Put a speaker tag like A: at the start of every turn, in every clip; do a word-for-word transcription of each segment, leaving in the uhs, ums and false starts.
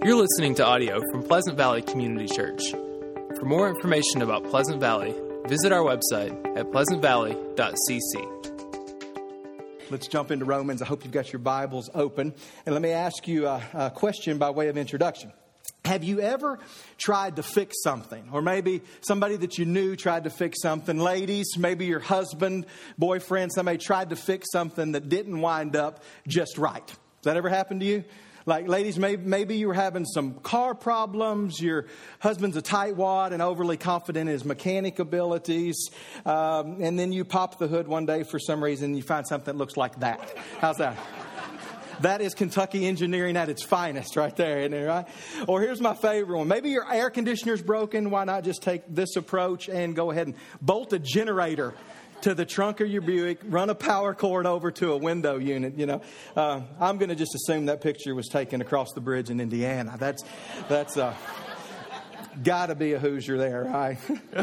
A: You're listening to audio from Pleasant Valley Community Church. For more information about Pleasant Valley, visit our website at pleasant valley dot c c.
B: Let's jump into Romans. I hope you've got your Bibles open. And let me ask you a, a question by way of introduction. Have you ever tried to fix something? Or maybe somebody that you knew tried to fix something. Ladies, maybe your husband, boyfriend, somebody tried to fix something that didn't wind up just right. Has that ever happened to you? Like, ladies, maybe, maybe you were having some car problems. Your husband's a tightwad and overly confident in his mechanic abilities. Um, and then you pop the hood one day for some reason and you find something that looks like that. How's that? That is Kentucky engineering at its finest right there, isn't it, right? Or here's my favorite one. Maybe your air conditioner's broken. Why not just take this approach and go ahead and bolt a generator to the trunk of your Buick, run a power cord over to a window unit, you know. Uh, I'm going to just assume that picture was taken across the bridge in Indiana. That's, that's uh, got to be a Hoosier there, right?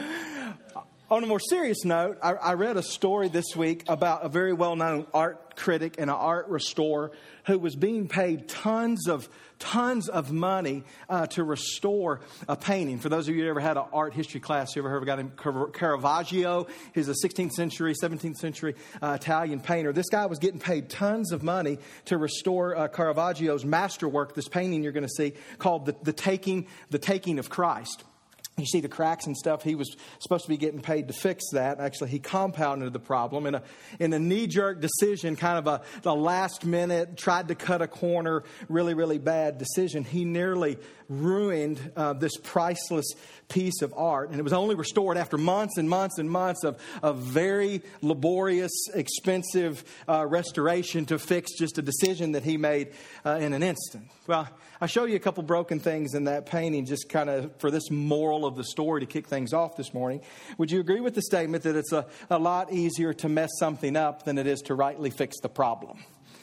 B: On a more serious note, I, I read a story this week about a very well-known art critic and an art restorer who was being paid tons of tons of money uh, to restore a painting. For those of you who ever had an art history class, you ever heard of a guy named Caravaggio? He's a sixteenth century, seventeenth century uh, Italian painter. This guy was getting paid tons of money to restore uh, Caravaggio's masterwork, this painting you're going to see called the, the Taking the Taking of Christ. You see the cracks and stuff. He was supposed to be getting paid to fix that. Actually, he compounded the problem in a in a knee-jerk decision, kind of a, a last-minute, tried to cut a corner, really, really bad decision. He nearly ruined uh, this priceless piece of art. And it was only restored after months and months and months of, of very laborious, expensive uh, restoration to fix just a decision that he made uh, in an instant. Well, I'll show you a couple broken things in that painting just kind of for this moral of the story to kick things off this morning. Would you agree with the statement that it's a, a lot easier to mess something up than it is to rightly fix the problem?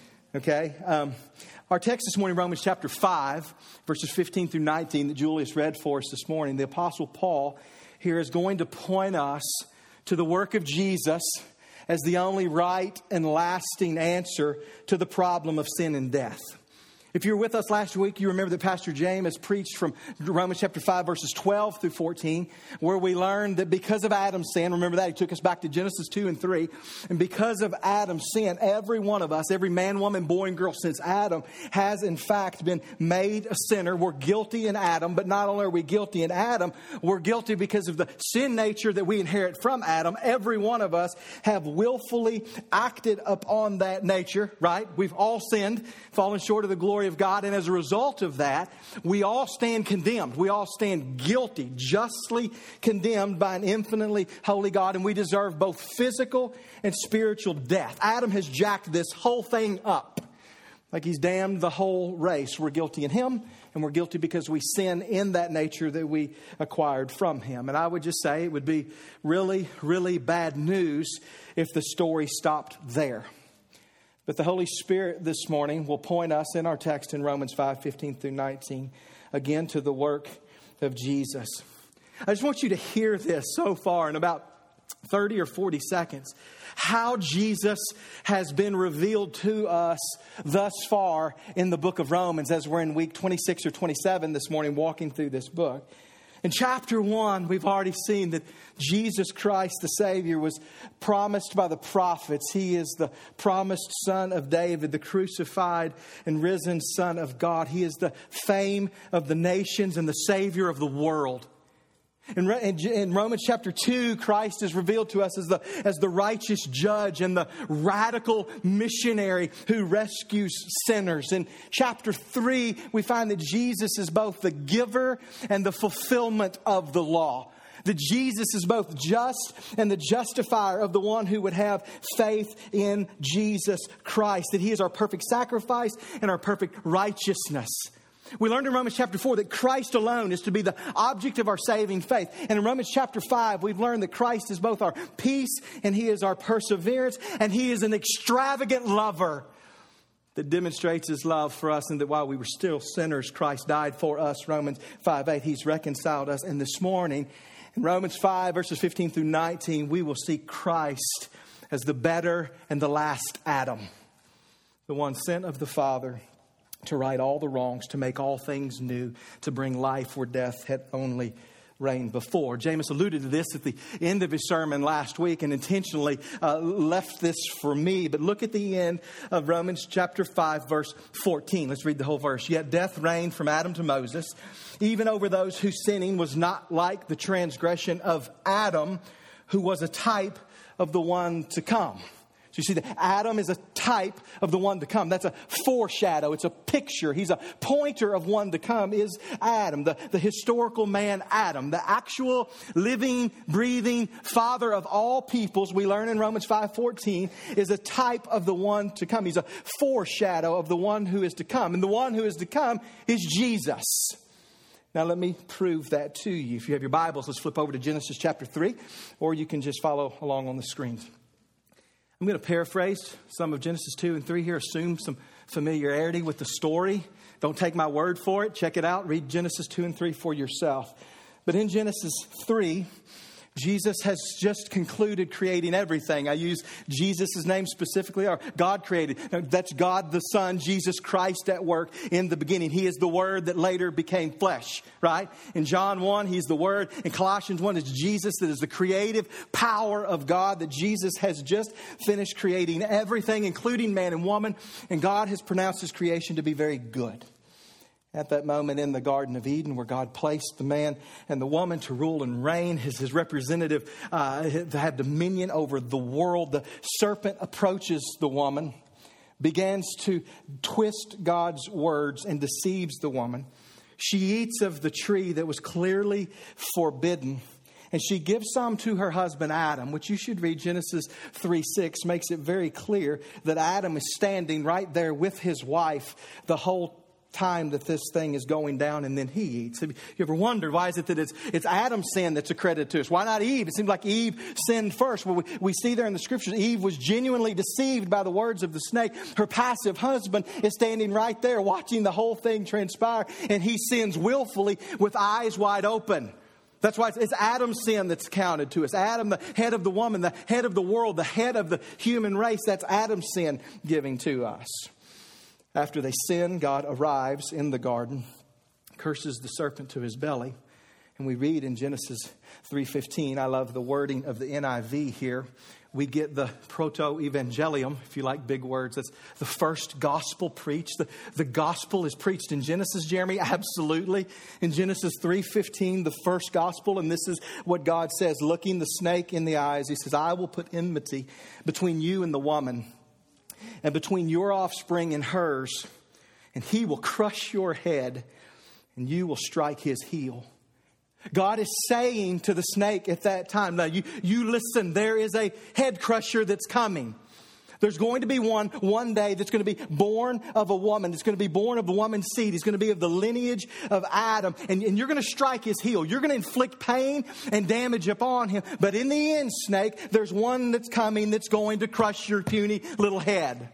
B: Okay? Um, our text this morning, Romans chapter five, verses fifteen through nineteen that Julius read for us this morning. The Apostle Paul here is going to point us to the work of Jesus as the only right and lasting answer to the problem of sin and death. If you were with us last week, you remember that Pastor James has preached from Romans chapter five, verses twelve through fourteen, where we learned that because of Adam's sin, remember that, he took us back to Genesis two and three, and because of Adam's sin, every one of us, every man, woman, boy, and girl since Adam has in fact been made a sinner. We're guilty in Adam, but not only are we guilty in Adam, we're guilty because of the sin nature that we inherit from Adam. Every one of us have willfully acted upon that nature, right? We've all sinned, fallen short of the glory of God, and as a result of that, we all stand condemned. We all stand guilty, justly condemned by an infinitely holy God, and we deserve both physical and spiritual death. Adam has jacked this whole thing up. Like he's damned the whole race. We're guilty in him, and we're guilty because we sin in that nature that we acquired from him. And I would just say it would be really, really bad news if the story stopped there. But the Holy Spirit this morning will point us in our text in Romans five, fifteen through nineteen, again to the work of Jesus. I just want you to hear this so far in about thirty or forty seconds, how Jesus has been revealed to us thus far in the book of Romans as we're in week twenty-six or twenty-seven this morning walking through this book. In chapter one, we've already seen that Jesus Christ, the Savior, was promised by the prophets. He is the promised Son of David, the crucified and risen Son of God. He is the fame of the nations and the Savior of the world. In, in Romans chapter two, Christ is revealed to us as the, as the righteous judge and the radical missionary who rescues sinners. In chapter three, we find that Jesus is both the giver and the fulfillment of the law. That Jesus is both just and the justifier of the one who would have faith in Jesus Christ. That he is our perfect sacrifice and our perfect righteousness. We learned in Romans chapter four that Christ alone is to be the object of our saving faith. And in Romans chapter five, we've learned that Christ is both our peace and he is our perseverance. And he is an extravagant lover that demonstrates his love for us, and that while we were still sinners, Christ died for us. Romans five eight, he's reconciled us. And this morning, in Romans five, verses fifteen through nineteen, we will see Christ as the better and the last Adam, the one sent of the Father to right all the wrongs, to make all things new, to bring life where death had only reigned before. Jameis alluded to this at the end of his sermon last week and intentionally uh, left this for me. But look at the end of Romans chapter five, verse fourteen. Let's read the whole verse. Yet death reigned from Adam to Moses, even over those whose sinning was not like the transgression of Adam, who was a type of the one to come. So you see that Adam is a type of the one to come. That's a foreshadow. It's a picture. He's a pointer of one to come is Adam, the, the historical man Adam, the actual living, breathing father of all peoples. We learn in Romans five fourteen is a type of the one to come. He's a foreshadow of the one who is to come. And the one who is to come is Jesus. Now let me prove that to you. If you have your Bibles, let's flip over to Genesis chapter three, or you can just follow along on the screens. I'm going to paraphrase some of Genesis two and three here, assume some familiarity with the story. Don't take my word for it. Check it out. Read Genesis two and three for yourself. But in Genesis three, Jesus has just concluded creating everything. I use Jesus' name specifically, or God created. Now, that's God the Son, Jesus Christ at work in the beginning. He is the Word that later became flesh, right? In John one, He's the Word. In Colossians one, it's Jesus that is the creative power of God, that Jesus has just finished creating everything, including man and woman. And God has pronounced His creation to be very good. At that moment in the Garden of Eden, where God placed the man and the woman to rule and reign, his, his representative uh, to have dominion over the world, the serpent approaches the woman, begins to twist God's words and deceives the woman. She eats of the tree that was clearly forbidden. And she gives some to her husband Adam, which you should read. Genesis three six makes it very clear that Adam is standing right there with his wife the whole time that this thing is going down, and then he eats. Have you ever wondered why is it that it's it's Adam's sin that's accredited to us? Why not Eve? It seems like Eve sinned first. Well, we, we see there in the scriptures, Eve was genuinely deceived by the words of the snake. Her passive husband is standing right there watching the whole thing transpire, and he sins willfully with eyes wide open. That's why it's, it's Adam's sin that's counted to us. Adam, the head of the woman, the head of the world, the head of the human race. That's Adam's sin giving to us. After they sin, God arrives in the garden, curses the serpent to his belly. And we read in Genesis three fifteen, I love the wording of the N I V here. We get the proto-evangelium, if you like big words. That's the first gospel preached. The, the gospel is preached in Genesis, Jeremy? Absolutely. In Genesis three fifteen, the first gospel, and this is what God says, looking the snake in the eyes. He says, I will put enmity between you and the woman, and between your offspring and hers, and he will crush your head, and you will strike his heel. God is saying to the snake at that time, now you, you listen, there is a head crusher that's coming. There's going to be one one day that's going to be born of a woman. It's going to be born of a woman's seed. He's going to be of the lineage of Adam. And, and you're going to strike his heel. You're going to inflict pain and damage upon him. But in the end, snake, there's one that's coming that's going to crush your puny little head.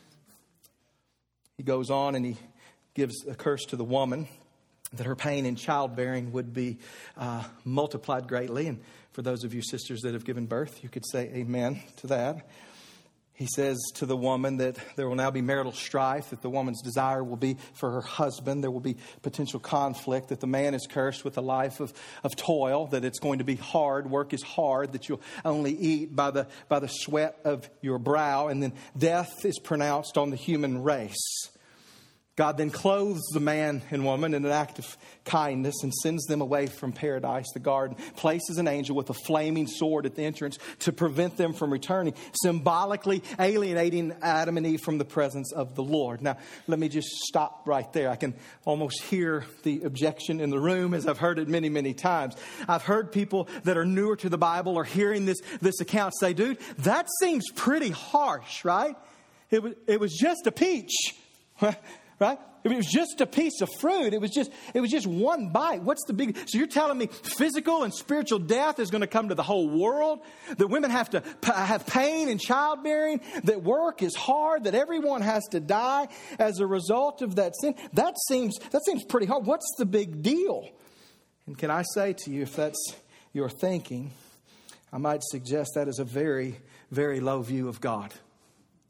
B: He goes on and he gives a curse to the woman that her pain in childbearing would be uh, multiplied greatly. And for those of you sisters that have given birth, you could say amen to that. He says to the woman that there will now be marital strife, that the woman's desire will be for her husband. There will be potential conflict, that the man is cursed with a life of, of toil, that it's going to be hard. Work is hard, that you'll only eat by the, by the sweat of your brow. And then death is pronounced on the human race. God then clothes the man and woman in an act of kindness and sends them away from paradise, the garden, places an angel with a flaming sword at the entrance to prevent them from returning, symbolically alienating Adam and Eve from the presence of the Lord. Now, let me just stop right there. I can almost hear the objection in the room, as I've heard it many, many times. I've heard people that are newer to the Bible or hearing this, this account say, dude, that seems pretty harsh, right? It was, it was just a peach. Right? It was just a piece of fruit. It was just it was just one bite. What's the big... So you're telling me physical and spiritual death is going to come to the whole world? That women have to p- have pain in childbearing? That work is hard? That everyone has to die as a result of that sin? That seems that seems pretty hard. What's the big deal? And can I say to you, if that's your thinking, I might suggest that is a very, very low view of God.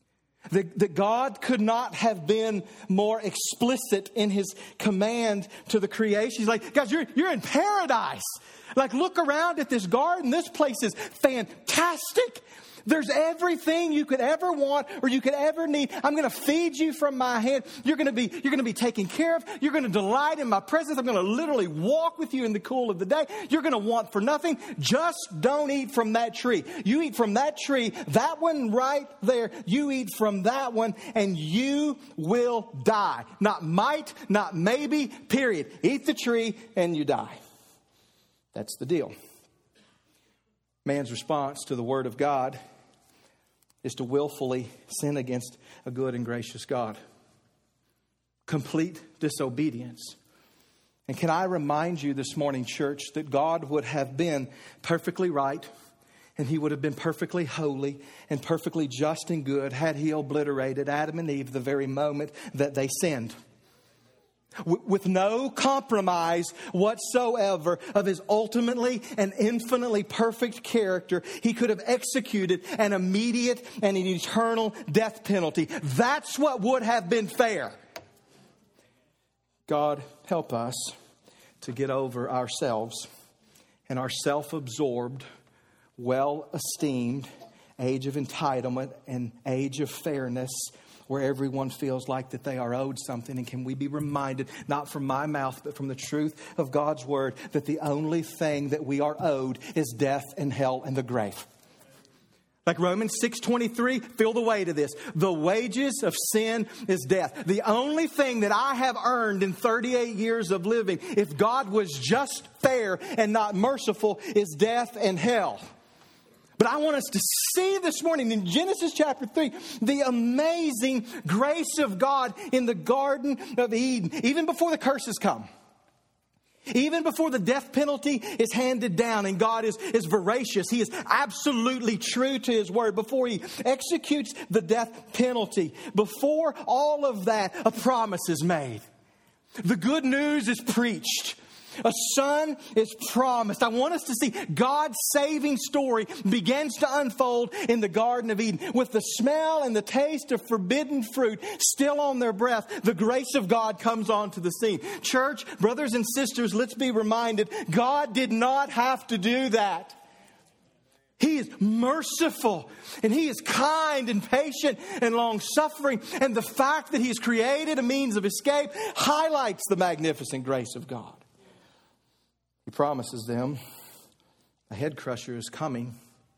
B: That, that God could not have been more explicit in his command to the creation. He's like, guys, you're, you're in paradise. Like, look around at this garden. This place is fantastic. There's everything you could ever want or you could ever need. I'm going to feed you from my hand. You're going to be, you're going to be taken care of. You're going to delight in my presence. I'm going to literally walk with you in the cool of the day. You're going to want for nothing. Just don't eat from that tree. You eat from that tree, that one right there. You eat from that one and you will die. Not might, not maybe, period. Eat the tree and you die. That's the deal. Man's response to the Word of God is to willfully sin against a good and gracious God. Complete disobedience. And can I remind you this morning, church, that God would have been perfectly right and he would have been perfectly holy and perfectly just and good had he obliterated Adam and Eve the very moment that they sinned. With no compromise whatsoever of his ultimately and infinitely perfect character, he could have executed an immediate and an eternal death penalty. That's what would have been fair. God, help us to get over ourselves and our self-absorbed, well-esteemed age of entitlement and age of fairness, where everyone feels like that they are owed something. And can we be reminded, not from my mouth, but from the truth of God's Word, that the only thing that we are owed is death and hell and the grave. Like Romans six twenty-three, feel the weight of this. The wages of sin is death. The only thing that I have earned in thirty-eight years of living, if God was just fair and not merciful, is death and hell. But I want us to see this morning in Genesis chapter three, the amazing grace of God in the Garden of Eden, even before the curses come. Even before the death penalty is handed down and God is, is voracious. He is absolutely true to his word. Before he executes the death penalty, before all of that, a promise is made. The good news is preached. A son is promised. I want us to see God's saving story begins to unfold in the Garden of Eden. With the smell and the taste of forbidden fruit still on their breath, the grace of God comes onto the scene. Church, brothers and sisters, let's be reminded, God did not have to do that. He is merciful and he is kind and patient and long-suffering. And the fact that he has created a means of escape highlights the magnificent grace of God. He promises them a head crusher is coming,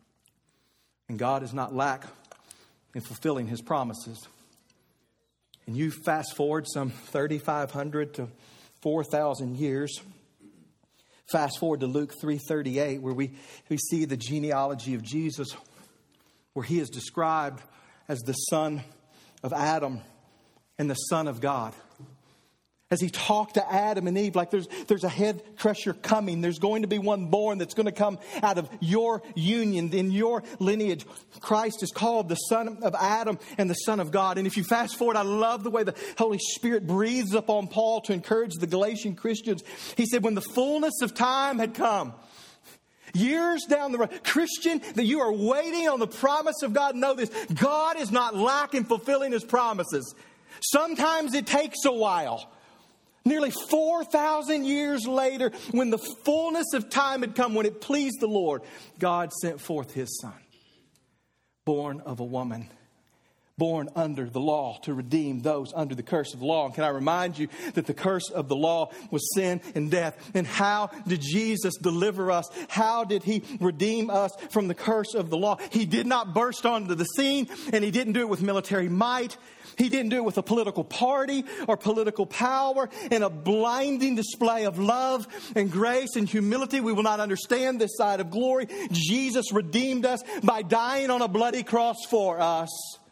B: and God is not lack in fulfilling his promises. And you fast forward some thirty-five hundred to four thousand years. Fast forward to Luke three thirty-eight, where we, we see the genealogy of Jesus, where he is described as the son of Adam and the son of God. As he talked to Adam and Eve, like there's, there's a head crusher coming. There's going to be one born that's going to come out of your union, in your lineage. Christ is called the son of Adam and the son of God. And if you fast forward, I love the way the Holy Spirit breathes upon Paul to encourage the Galatian Christians. He said, when the fullness of time had come, years down the road, Christian, that you are waiting on the promise of God, know this, God is not lacking fulfilling his promises. Sometimes it takes a while. Nearly four thousand years later, when the fullness of time had come, when it pleased the Lord, God sent forth his son, born of a woman, born under the law to redeem those under the curse of the law. And can I remind you that the curse of the law was sin and death? And how did Jesus deliver us? How did he redeem us from the curse of the law? He did not burst onto the scene, and he didn't do it with military might. He didn't do it with a political party or political power. In a blinding display of love and grace and humility, we will not understand this side of glory. Jesus redeemed us by dying on a bloody cross for us.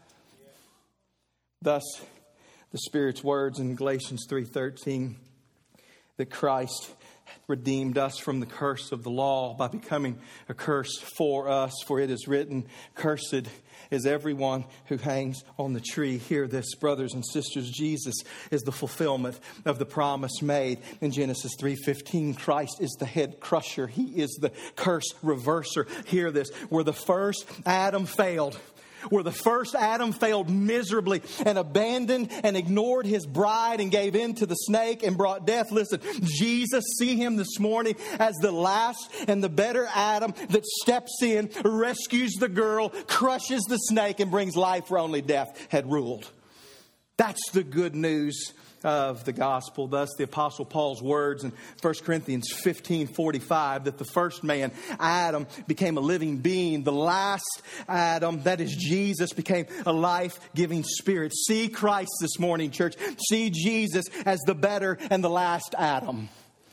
B: Thus, the Spirit's words in Galatians three thirteen, that Christ redeemed us from the curse of the law by becoming a curse for us. For it is written, cursed is everyone who hangs on the tree. Hear this, brothers and sisters. Jesus is the fulfillment of the promise made in Genesis three fifteen. Christ is the head crusher. He is the curse reverser. Hear this. Where the first Adam failed, Where the first Adam failed miserably and abandoned and ignored his bride and gave in to the snake and brought death. Listen, Jesus, see him this morning as the last and the better Adam that steps in, rescues the girl, crushes the snake, and brings life where only death had ruled. That's the good news of the gospel. Thus, the Apostle Paul's words in First Corinthians fifteen forty-five, that the first man, Adam, became a living being. The last Adam, that is Jesus, became a life-giving spirit. See Christ this morning, church. See Jesus as the better and the last Adam.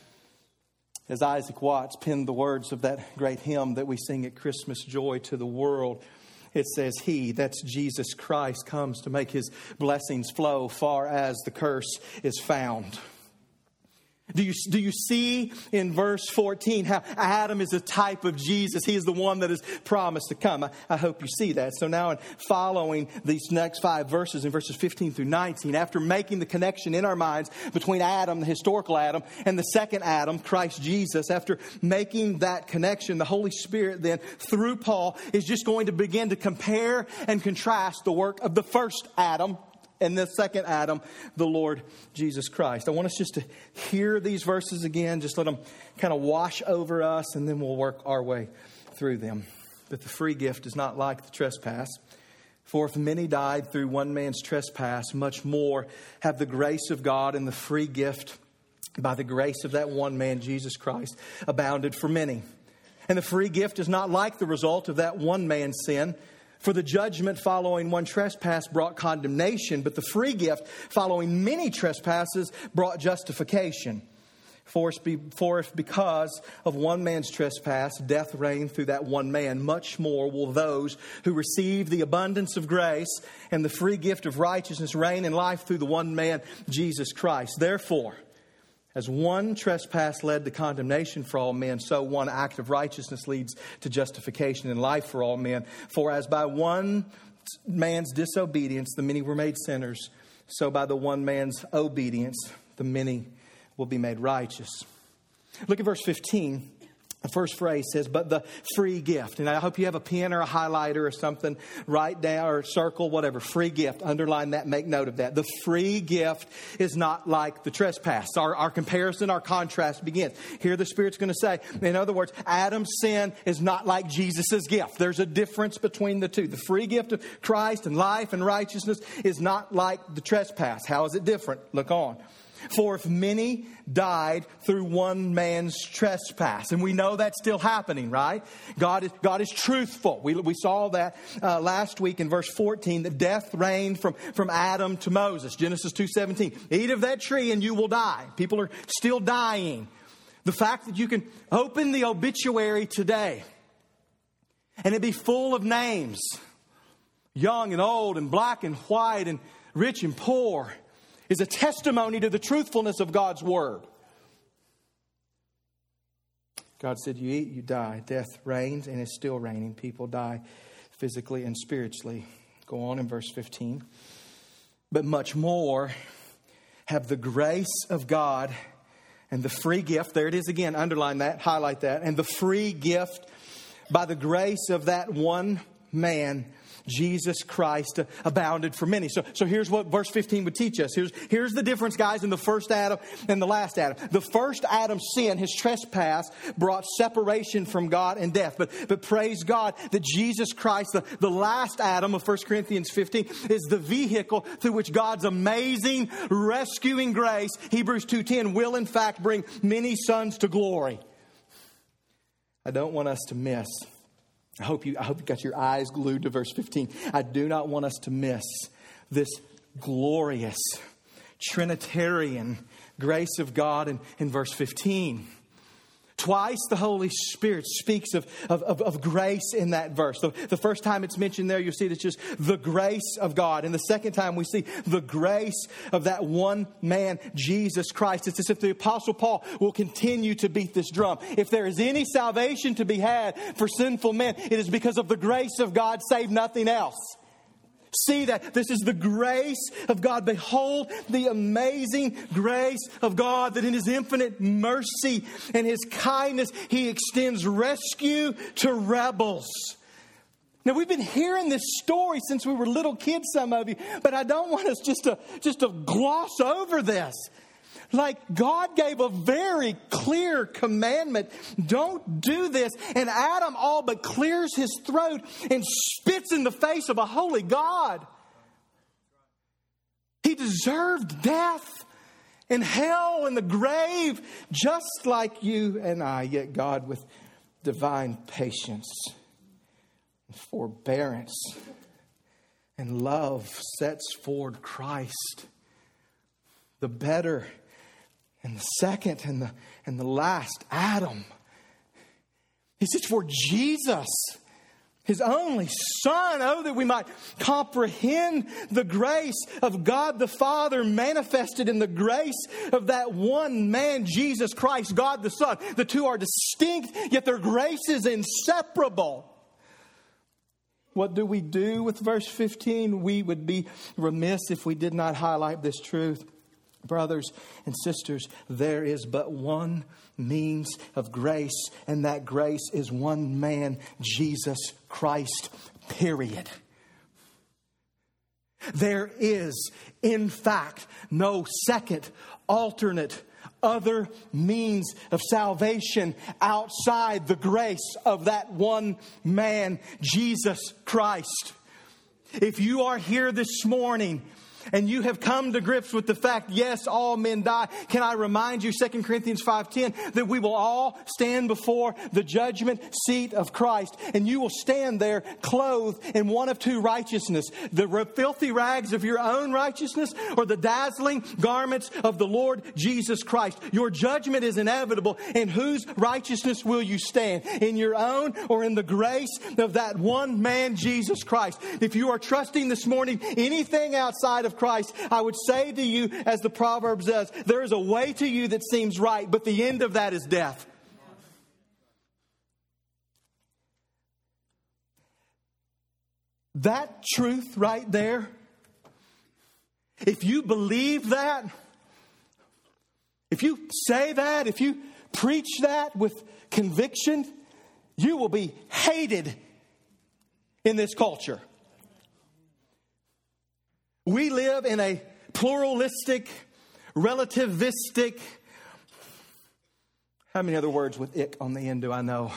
B: As Isaac Watts penned the words of that great hymn that we sing at Christmas, Joy to the World, it says, He, that's Jesus Christ, comes to make His blessings flow far as the curse is found. Do you, do you see in verse fourteen how Adam is a type of Jesus? He is the one that is promised to come. I, I hope you see that. So now in following these next five verses, in verses fifteen through nineteen, after making the connection in our minds between Adam, the historical Adam, and the second Adam, Christ Jesus, after making that connection, the Holy Spirit then, through Paul, is just going to begin to compare and contrast the work of the first Adam and the second Adam, the Lord Jesus Christ. I want us just to hear these verses again. Just let them kind of wash over us, and then we'll work our way through them. That the free gift is not like the trespass. For if many died through one man's trespass, much more have the grace of God and the free gift by the grace of that one man, Jesus Christ, abounded for many. And the free gift is not like the result of that one man's sin. For the judgment following one trespass brought condemnation, but the free gift following many trespasses brought justification. For if because of one man's trespass, death reigned through that one man, much more will those who receive the abundance of grace and the free gift of righteousness reign in life through the one man, Jesus Christ. Therefore, as one trespass led to condemnation for all men, so one act of righteousness leads to justification and life for all men. For as by one man's disobedience the many were made sinners, so by the one man's obedience the many will be made righteous. Look at verse fifteen. The first phrase says, but the free gift. And I hope you have a pen or a highlighter or something. Write down or circle, whatever. Free gift. Underline that. Make note of that. The free gift is not like the trespass. Our, our comparison, our contrast begins. Here the Spirit's going to say, in other words, Adam's sin is not like Jesus' gift. There's a difference between the two. The free gift of Christ and life and righteousness is not like the trespass. How is it different? Look on. For if many died through one man's trespass. And we know that's still happening, right? God is, God is truthful. We, we saw that uh, last week in verse fourteen, that death reigned from, from Adam to Moses. Genesis two seventeen. Eat of that tree and you will die. People are still dying. The fact that you can open the obituary today and it be full of names, young and old and black and white and rich and poor, is a testimony to the truthfulness of God's Word. God said, you eat, you die. Death reigns and is still reigning. People die physically and spiritually. Go on in verse fifteen. But much more have the grace of God and the free gift. There it is again. Underline that. Highlight that. And the free gift by the grace of that one man, Jesus Christ, abounded for many. So, so here's what verse fifteen would teach us. Here's, here's the difference, guys, in the first Adam and the last Adam. The first Adam's sin, his trespass, brought separation from God and death. But, but praise God that Jesus Christ, the, the last Adam of First Corinthians fifteen, is the vehicle through which God's amazing rescuing grace, Hebrews two ten, will in fact bring many sons to glory. I don't want us to miss. I hope you I hope you got your eyes glued to verse fifteen. I do not want us to miss this glorious Trinitarian grace of God in, in verse fifteen. Twice the Holy Spirit speaks of, of, of, of grace in that verse. The, the first time it's mentioned there, you'll see it's just the grace of God. And the second time we see the grace of that one man, Jesus Christ. It's as if the Apostle Paul will continue to beat this drum. If there is any salvation to be had for sinful men, it is because of the grace of God, save nothing else. See that this is the grace of God. Behold the amazing grace of God, that in His infinite mercy and His kindness, He extends rescue to rebels. Now, we've been hearing this story since we were little kids, some of you, but I don't want us just to, just to gloss over this. Like, God gave a very clear commandment. Don't do this. And Adam all but clears his throat and spits in the face of a holy God. He deserved death and hell and the grave, just like you and I. Yet God, with divine patience, forbearance, and love, sets forward Christ, the better and the second and the and the last Adam. He sets forward Jesus, His only Son. Oh, that we might comprehend the grace of God the Father manifested in the grace of that one man, Jesus Christ, God the Son. The two are distinct, yet their grace is inseparable. What do we do with verse fifteen? We would be remiss if we did not highlight this truth. Brothers and sisters, there is but one means of grace, and that grace is one man, Jesus Christ, period. There is, in fact, no second, alternate, other means of salvation outside the grace of that one man, Jesus Christ. If you are here this morning and you have come to grips with the fact, yes, all men die, can I remind you, Second Corinthians five ten, that we will all stand before the judgment seat of Christ. And you will stand there clothed in one of two righteousness. The filthy rags of your own righteousness, or the dazzling garments of the Lord Jesus Christ. Your judgment is inevitable. In whose righteousness will you stand? In your own, or in the grace of that one man, Jesus Christ? If you are trusting this morning anything outside of Christ, I would say to you, as the proverb says, there is a way to you that seems right, but the end of that is death. That truth right there, if you believe that, if you say that, if you preach that with conviction, you will be hated in this culture. We live in a pluralistic, relativistic, how many other words with ick on the end do I know?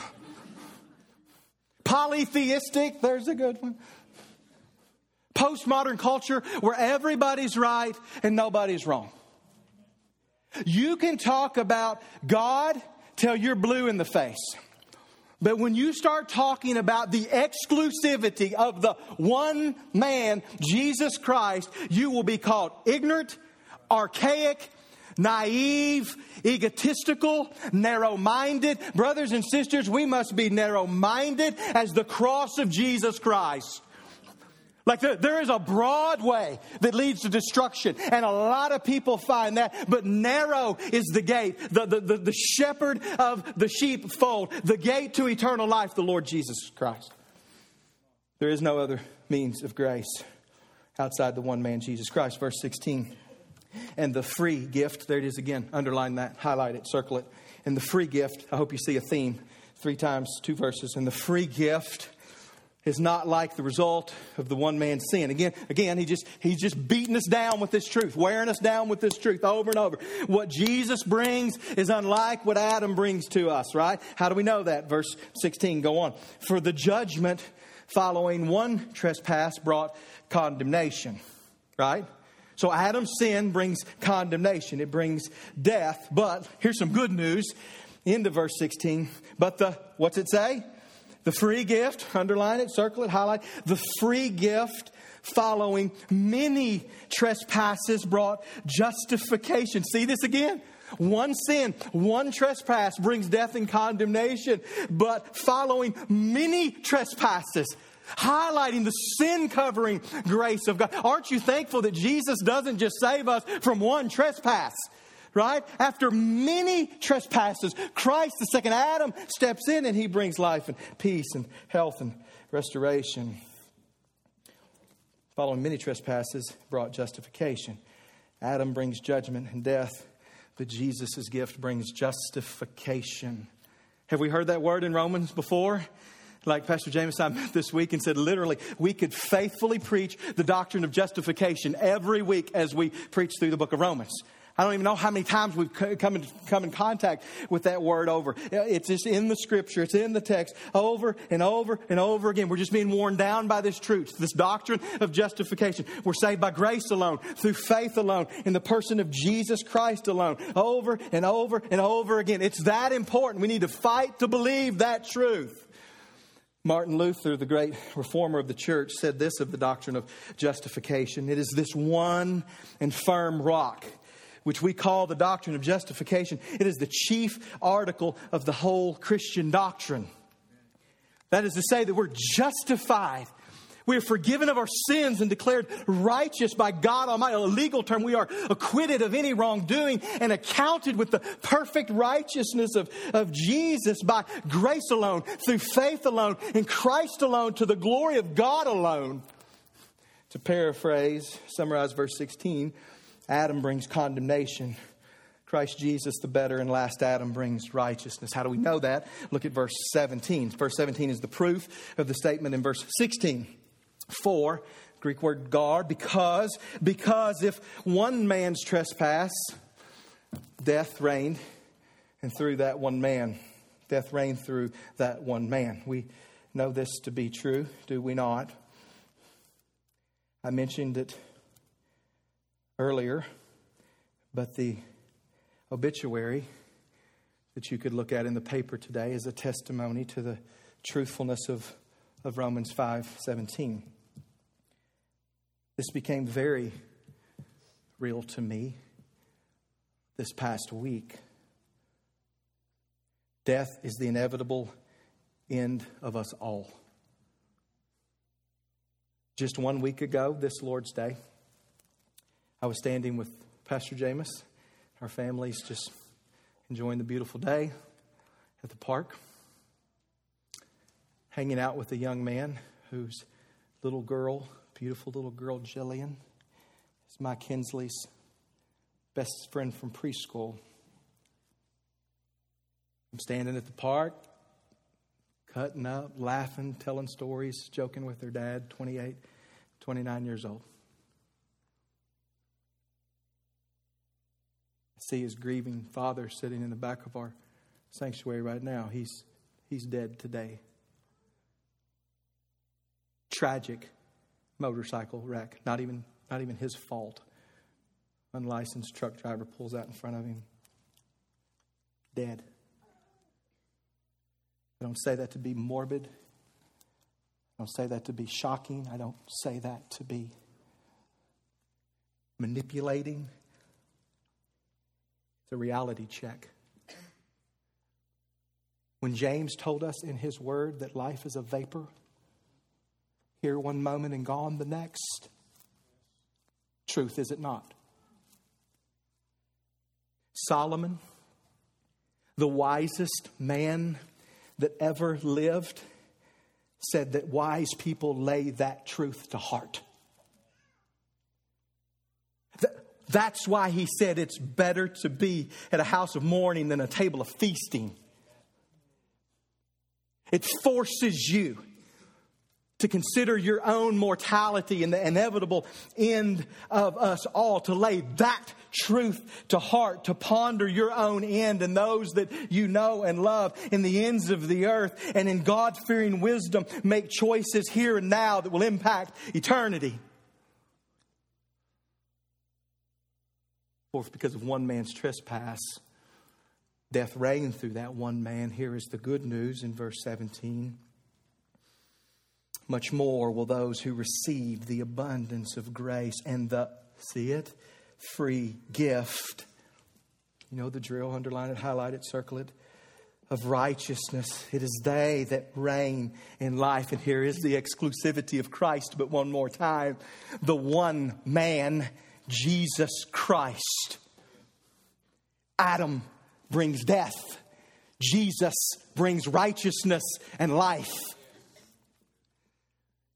B: Polytheistic, there's a good one. Postmodern culture where everybody's right and nobody's wrong. You can talk about God till you're blue in the face. But when you start talking about the exclusivity of the one man, Jesus Christ, you will be called ignorant, archaic, naive, egotistical, narrow-minded. Brothers and sisters, we must be narrow-minded as the cross of Jesus Christ. Like there, there is a broad way that leads to destruction. And a lot of people find that. But narrow is the gate. The, the, the, the shepherd of the sheepfold. The gate to eternal life, the Lord Jesus Christ. There is no other means of grace outside the one man, Jesus Christ. Verse sixteen. And the free gift. There it is again. Underline that. Highlight it. Circle it. And the free gift. I hope you see a theme. Three times, two verses. And the free gift is not like the result of the one man's sin. Again, again, he just he's just beating us down with this truth, wearing us down with this truth over and over. What Jesus brings is unlike what Adam brings to us, right? How do we know that? Verse sixteen, go on. For the judgment following one trespass brought condemnation, right? So Adam's sin brings condemnation. It brings death. But here's some good news. Into verse sixteen. But the, what's it say? The free gift, underline it, circle it, highlight. The free gift following many trespasses brought justification. See this again? One sin, one trespass brings death and condemnation. But following many trespasses, highlighting the sin-covering grace of God. Aren't you thankful that Jesus doesn't just save us from one trespass? Right? After many trespasses, Christ, the second Adam, steps in and he brings life and peace and health and restoration. Following many trespasses brought justification. Adam brings judgment and death, but Jesus' gift brings justification. Have we heard that word in Romans before? like Pastor James and I met this week and said, literally, we could faithfully preach the doctrine of justification every week as we preach through the book of Romans. I don't even know how many times we've come in, come in contact with that word over. It's just in the Scripture. It's in the text over and over and over again. We're just being worn down by this truth, this doctrine of justification. We're saved by grace alone, through faith alone, in the person of Jesus Christ alone, over and over and over again. It's that important. We need to fight to believe that truth. Martin Luther, the great reformer of the church, said this of the doctrine of justification. It is this one and firm rock, which we call the doctrine of justification. It is the chief article of the whole Christian doctrine. That is to say that we're justified. We are forgiven of our sins and declared righteous by God Almighty. A legal term, we are acquitted of any wrongdoing and accounted with the perfect righteousness of, of Jesus by grace alone, through faith alone, in Christ alone, to the glory of God alone. To paraphrase, summarize verse sixteen, Adam brings condemnation. Christ Jesus, the better and last Adam, brings righteousness. How do we know that? Look at verse seventeen. Verse seventeen is the proof of the statement in verse sixteen. For, Greek word guard, because, because if one man's trespass, death reigned, and through that one man, death reigned through that one man. We know this to be true, do we not? I mentioned it earlier, but the obituary that you could look at in the paper today is a testimony to the truthfulness of, of Romans five seventeen. This became very real to me this past week. Death is the inevitable end of us all. Just one week ago, this Lord's Day, I was standing with Pastor James, our family's just enjoying the beautiful day at the park, hanging out with a young man whose little girl, beautiful little girl Jillian, is my Kinsley's best friend from preschool. I'm standing at the park, cutting up, laughing, telling stories, joking with her dad, twenty-eight, twenty-nine years old. I see his grieving father sitting in the back of our sanctuary right now. He's he's dead today. Tragic motorcycle wreck. Not even not even his fault. Unlicensed truck driver pulls out in front of him. Dead. I don't say that to be morbid. I don't say that to be shocking. I don't say that to be manipulating. It's a reality check. When James told us in his word that life is a vapor, here one moment and gone the next, truth is it not? Solomon, the wisest man that ever lived, said that wise people lay that truth to heart. That's why he said it's better to be at a house of mourning than a table of feasting. It forces you to consider your own mortality and the inevitable end of us all, to lay that truth to heart, to ponder your own end and those that you know and love in the ends of the earth, and in God-fearing wisdom make choices here and now that will impact eternity. Fourth, because of one man's trespass, death reigned through that one man. Here is the good news in verse seventeen. Much more will those who receive the abundance of grace and the, see it, free gift. You know the drill, underline it, highlight it, circle it, of righteousness. It is they that reign in life. And here is the exclusivity of Christ, but one more time. The one man, Jesus Christ. Adam brings death. Jesus brings righteousness and life.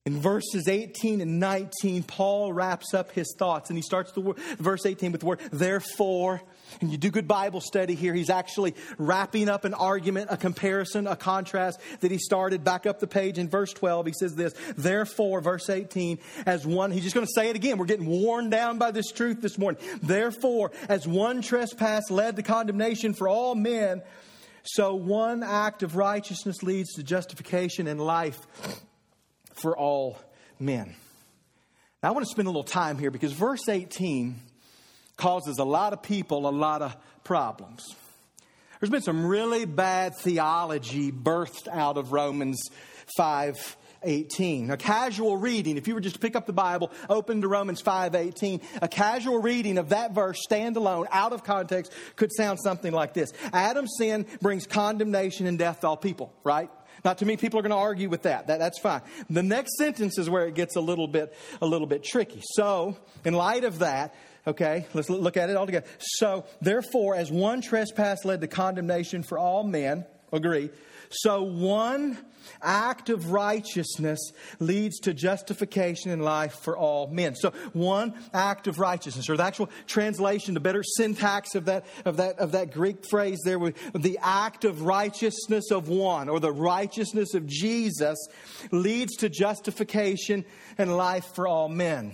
B: In verses eighteen and nineteen, Paul wraps up his thoughts, and he starts the word, verse eighteen with the word, therefore. And you do good Bible study here. He's actually wrapping up an argument, a comparison, a contrast that he started. Back up the page in verse twelve. He says this, therefore, verse eighteen, as one, he's just going to say it again. We're getting worn down by this truth this morning. Therefore, as one trespass led to condemnation for all men, so one act of righteousness leads to justification and life for all men. Now, I want to spend a little time here because verse eighteen causes a lot of people a lot of problems. There's been some really bad theology birthed out of Romans five eighteen. A casual reading, if you were just to pick up the Bible, open to Romans five eighteen, a casual reading of that verse, standalone, out of context, could sound something like this. Adam's sin brings condemnation and death to all people, right? Not too many people are going to argue with that. that. That's fine. The next sentence is where it gets a little bit, a little bit tricky. So, in light of that, okay, let's look at it all together. So, therefore, as one trespass led to condemnation for all men, agree, so one act of righteousness leads to justification and life for all men. So one act of righteousness, or the actual translation, the better syntax of that of that of that Greek phrase there, with the act of righteousness of one, or the righteousness of Jesus, leads to justification and life for all men.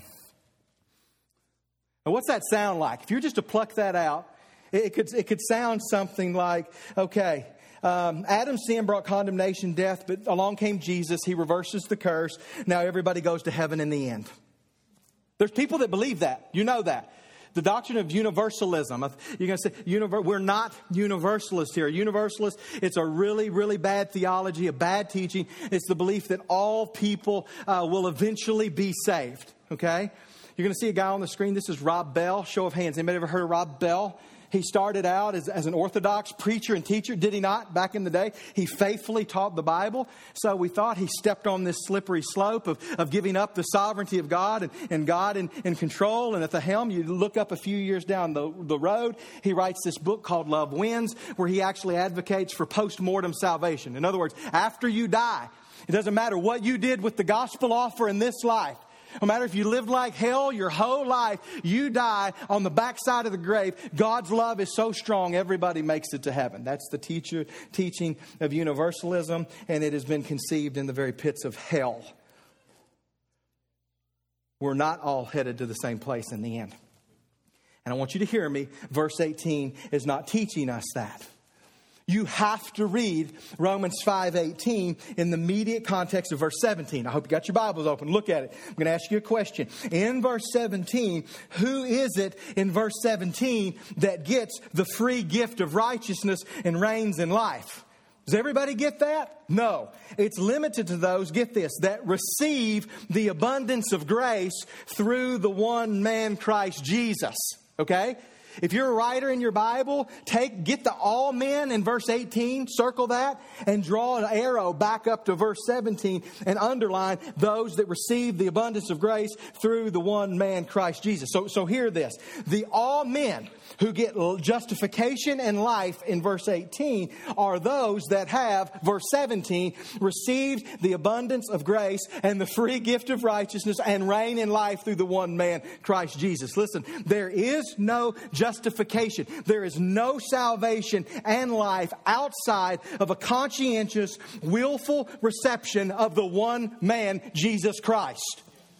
B: Now, what's that sound like? If you were just to pluck that out, it could it could sound something like, okay, Um, Adam's sin brought condemnation, death, but along came Jesus. He reverses the curse. Now everybody goes to heaven in the end. There's people that believe that. You know that. The doctrine of universalism. You're going to say, univer- we're not universalists here. Universalist, it's a really, really bad theology, a bad teaching. It's the belief that all people uh, will eventually be saved. Okay? You're going to see a guy on the screen. This is Rob Bell. Show of hands. Anybody ever heard of Rob Bell? He started out as, as an Orthodox preacher and teacher, did he not, back in the day? He faithfully taught the Bible. So we thought he stepped on this slippery slope of, of giving up the sovereignty of God and, and God in, in control. And at the helm, you look up a few years down the, the road, he writes this book called Love Wins, where he actually advocates for post-mortem salvation. In other words, after you die, it doesn't matter what you did with the gospel offer in this life. No matter if you lived like hell your whole life, you die on the backside of the grave. God's love is so strong, everybody makes it to heaven. That's the teacher, teaching of universalism, and it has been conceived in the very pits of hell. We're not all headed to the same place in the end. And I want you to hear me. Verse eighteen is not teaching us that. You have to read Romans five eighteen in the immediate context of verse seventeen. I hope you got your Bibles open. Look at it. I'm going to ask you a question. In verse seventeen, who is it in verse seventeen that gets the free gift of righteousness and reigns in life? Does everybody get that? No. It's limited to those, get this, that receive the abundance of grace through the one man, Christ Jesus. Okay? If you're a writer in your Bible, take get the all men in verse eighteen, circle that, and draw an arrow back up to verse seventeen and underline those that receive the abundance of grace through the one man, Christ Jesus. So, so hear this. The all men who get justification and life in verse eighteen are those that have, verse seventeen, received the abundance of grace and the free gift of righteousness and reign in life through the one man, Christ Jesus. Listen, there is no justification. There is no salvation and life outside of a conscientious, willful reception of the one man, Jesus Christ.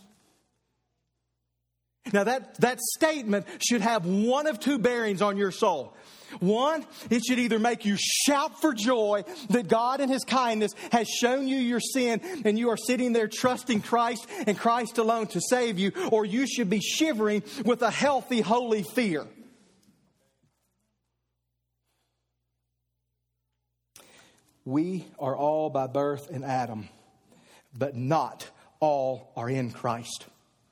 B: Now that, that statement should have one of two bearings on your soul. One, it should either make you shout for joy that God in His kindness has shown you your sin and you are sitting there trusting Christ and Christ alone to save you, or you should be shivering with a healthy, holy fear. We are all by birth in Adam, but not all are in Christ.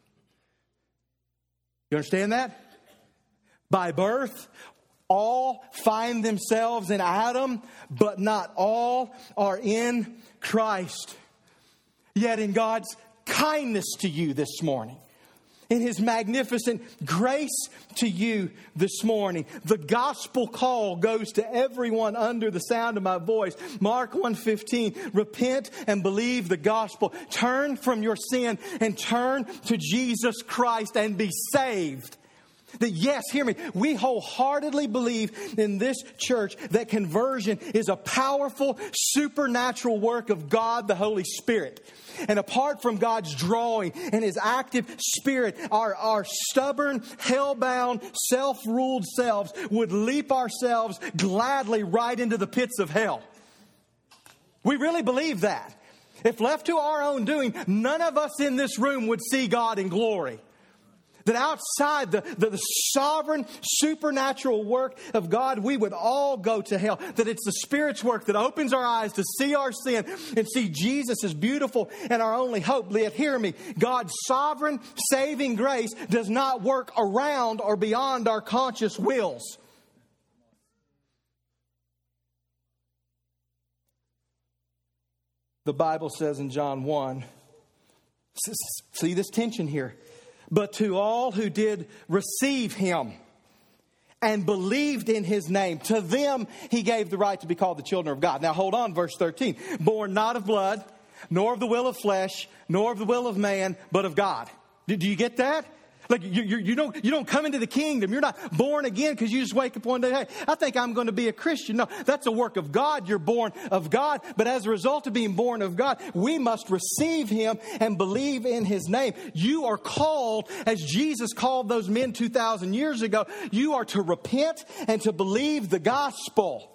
B: You understand that? By birth, all find themselves in Adam, but not all are in Christ. Yet in God's kindness to you this morning, in His magnificent grace to you this morning. The gospel call goes to everyone under the sound of my voice. Mark one fifteen, repent and believe the gospel. Turn from your sin and turn to Jesus Christ and be saved. That yes, hear me, we wholeheartedly believe in this church that conversion is a powerful supernatural work of God the Holy Spirit. And apart from God's drawing and His active Spirit, our, our stubborn, hell-bound, self-ruled selves would leap ourselves gladly right into the pits of hell. We really believe that. If left to our own doing, none of us in this room would see God in glory. That outside the, the, the sovereign, supernatural work of God, we would all go to hell. That it's the Spirit's work that opens our eyes to see our sin and see Jesus as beautiful and our only hope. Yet hear me, God's sovereign, saving grace does not work around or beyond our conscious wills. The Bible says in John one, see this tension here. But to all who did receive Him and believed in His name, to them He gave the right to be called the children of God. Now hold on, verse thirteen. Born not of blood, nor of the will of flesh, nor of the will of man, but of God. Do you get that? Like you, you, you don't you don't come into the kingdom. You're not born again because you just wake up one day, hey, I think I'm going to be a Christian. No, that's a work of God. You're born of God. But as a result of being born of God, we must receive Him and believe in His name. You are called, as Jesus called those men two thousand years ago, you are to repent and to believe the gospel.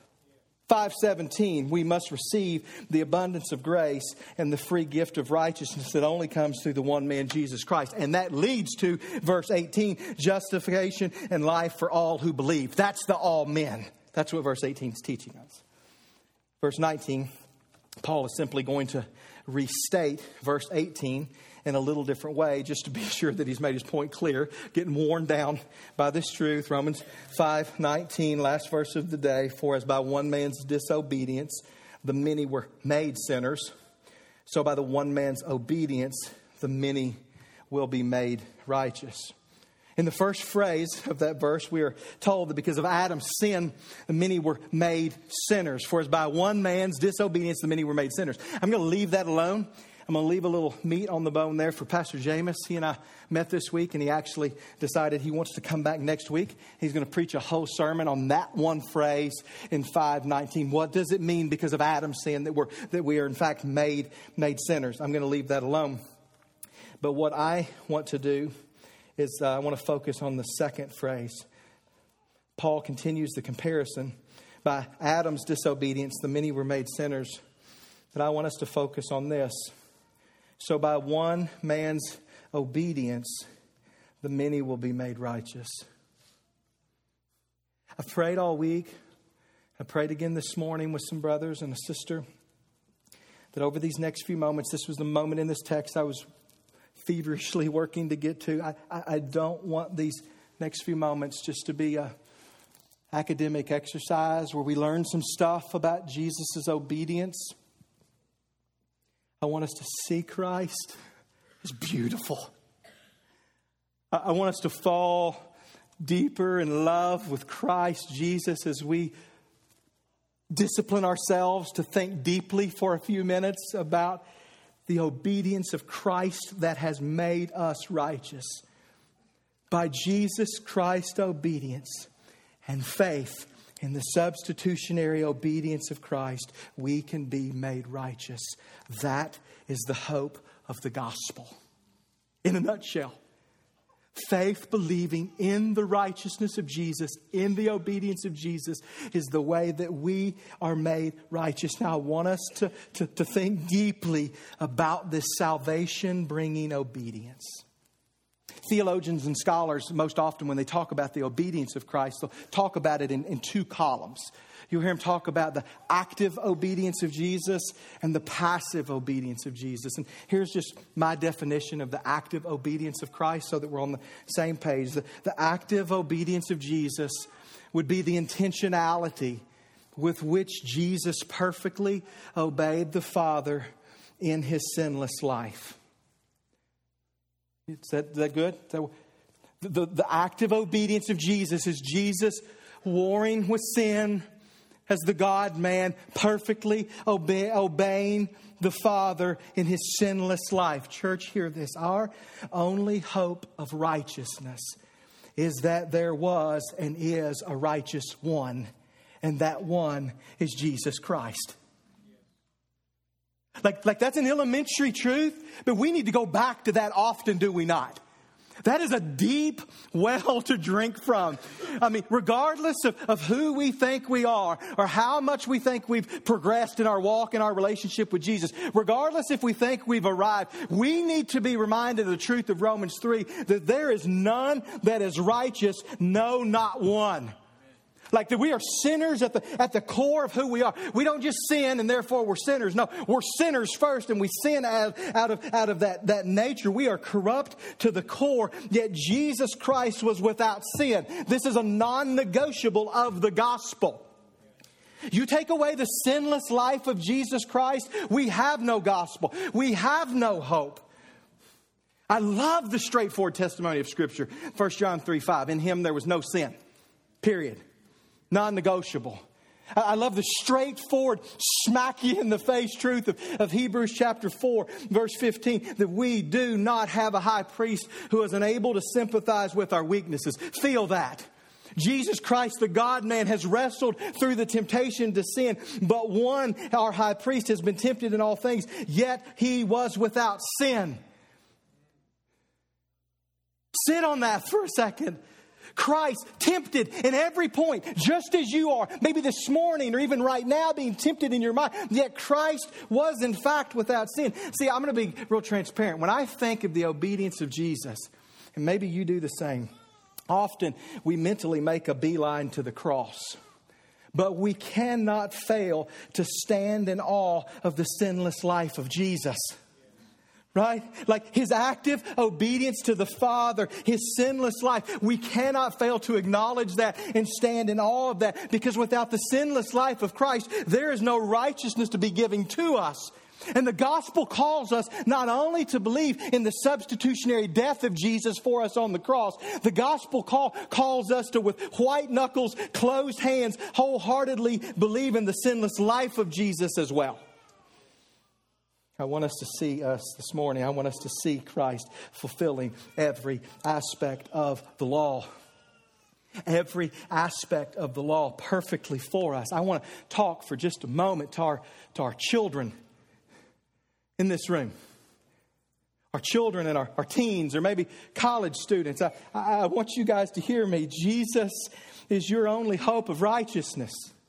B: five seventeen, we must receive the abundance of grace and the free gift of righteousness that only comes through the one man, Jesus Christ. And that leads to verse eighteen, justification and life for all who believe. That's the all men. That's what verse eighteen is teaching us. Verse nineteen, Paul is simply going to restate verse eighteen in a little different way, just to be sure that he's made his point clear, getting worn down by this truth. Romans five nineteen, last verse of the day. For as by one man's disobedience the many were made sinners, so by the one man's obedience the many will be made righteous. In the first phrase of that verse, we are told that because of Adam's sin, the many were made sinners. For as by one man's disobedience the many were made sinners. I'm going to leave that alone. I'm going to leave a little meat on the bone there for Pastor Jameis. He and I met this week, and he actually decided he wants to come back next week. He's going to preach a whole sermon on that one phrase in five nineteen. What does it mean because of Adam's sin that we're that we are in fact made made sinners? I'm going to leave that alone. But what I want to do is uh, I want to focus on the second phrase. Paul continues the comparison. By Adam's disobedience, the many were made sinners. But I want us to focus on this. So by one man's obedience, the many will be made righteous. I've prayed all week. I prayed again this morning with some brothers and a sister that over these next few moments, this was the moment in this text I was feverishly working to get to. I, I, I don't want these next few moments just to be a academic exercise where we learn some stuff about Jesus' obedience. I want us to see Christ as beautiful. I want us to fall deeper in love with Christ Jesus as we discipline ourselves to think deeply for a few minutes about the obedience of Christ that has made us righteous. By Jesus Christ's obedience and faith in the substitutionary obedience of Christ, we can be made righteous. That is the hope of the gospel. In a nutshell, faith believing in the righteousness of Jesus, in the obedience of Jesus, is the way that we are made righteous. Now, I want us to, to, to think deeply about this salvation-bringing obedience. Theologians and scholars, most often when they talk about the obedience of Christ, they'll talk about it in, in two columns. You'll hear them talk about the active obedience of Jesus and the passive obedience of Jesus. And here's just my definition of the active obedience of Christ so that we're on the same page. The, the active obedience of Jesus would be the intentionality with which Jesus perfectly obeyed the Father in His sinless life. Is that, is that good? Is that, the, the active obedience of Jesus is Jesus warring with sin as the God-man, perfectly obey, obeying the Father in His sinless life. Church, hear this. Our only hope of righteousness is that there was and is a righteous one. And that one is Jesus Christ. Like, like that's an elementary truth, but we need to go back to that often, do we not? That is a deep well to drink from. I mean, regardless of, of who we think we are or how much we think we've progressed in our walk, in our relationship with Jesus, regardless if we think we've arrived, we need to be reminded of the truth of Romans three, that there is none that is righteous, no, not one. Like that we are sinners at the at the core of who we are. We don't just sin and therefore we're sinners. No, we're sinners first and we sin out, out of, out of that, that nature. We are corrupt to the core, yet Jesus Christ was without sin. This is a non-negotiable of the gospel. You take away the sinless life of Jesus Christ, we have no gospel. We have no hope. I love the straightforward testimony of Scripture. First John three five. In Him there was no sin. Period. Non-negotiable. I love the straightforward, smack you in the face truth of, of Hebrews chapter four, verse fifteen, that we do not have a high priest who is unable to sympathize with our weaknesses. Feel that. Jesus Christ, the God-man, has wrestled through the temptation to sin, but one, our high priest, has been tempted in all things, yet He was without sin. Sit on that for a second. Christ tempted in every point, just as you are, maybe this morning or even right now being tempted in your mind. Yet Christ was in fact without sin. See, I'm going to be real transparent. When I think of the obedience of Jesus, and maybe you do the same, often we mentally make a beeline to the cross. But we cannot fail to stand in awe of the sinless life of Jesus. Right? Like His active obedience to the Father, His sinless life. We cannot fail to acknowledge that and stand in awe of that. Because without the sinless life of Christ, there is no righteousness to be given to us. And the gospel calls us not only to believe in the substitutionary death of Jesus for us on the cross. The gospel call, calls us to, with white knuckles, closed hands, wholeheartedly believe in the sinless life of Jesus as well. I want us to see us this morning. I want us to see Christ fulfilling every aspect of the law. Every aspect of the law perfectly for us. I want to talk for just a moment to our, to our children in this room. Our children and our, our teens or maybe college students. I, I want you guys to hear me. Jesus is your only hope of righteousness.